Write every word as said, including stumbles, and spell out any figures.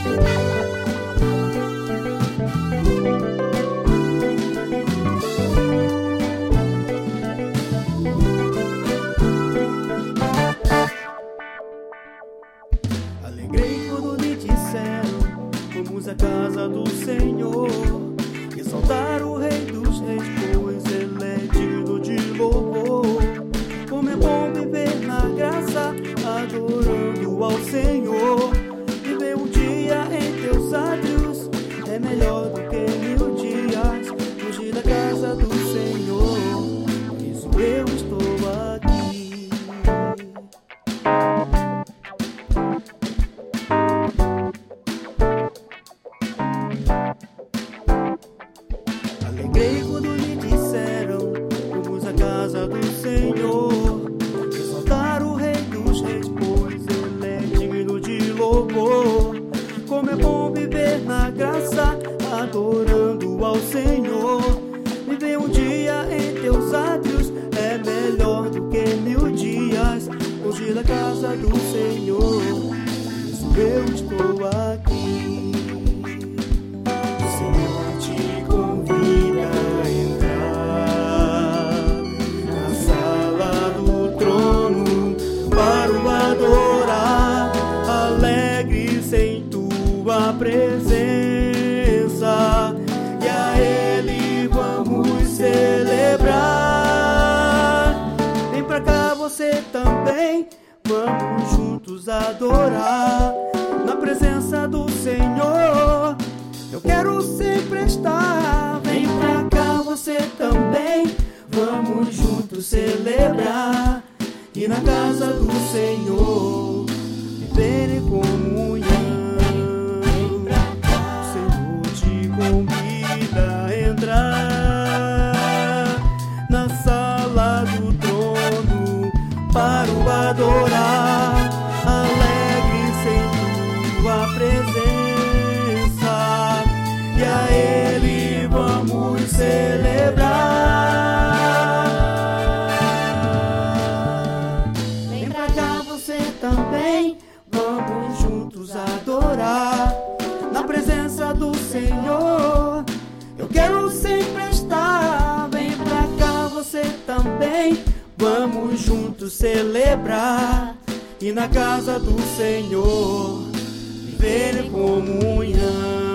Alegrei quando me disseram: vamos à casa do Senhor, exaltar o Rei dos Reis, pois Ele é digno de louvor. Como é bom viver na graça, adorando ao Senhor. Viver um dia em teus átrios é melhor do que mil dias. Fugir da casa do Senhor, por isso eu estou aqui. Alegrei quando me disseram: vamos à casa do Senhor, exaltar o Rei dos Reis, pois Ele é digno de louvor. Como é bom viver na graça, adorando ao Senhor. Viver um dia em teus átrios é melhor do que mil dias. Fugir da casa do Senhor, por isso eu estou aqui. Presença, e a Ele vamos celebrar. Vem pra cá você também, vamos juntos adorar. Na presença do Senhor, eu quero sempre estar. Vem pra cá você também, vamos juntos celebrar. E na casa do Senhor, viver em comunhão. Convida a entrar na sala do trono para o adorar, alegres em tua presença, e a Ele vamos celebrar. Vem pra cá você também, vamos juntos adorar. Na presença do Senhor, eu quero sempre estar. Vem pra cá você também, vamos juntos celebrar. E na casa do Senhor, viver em comunhão.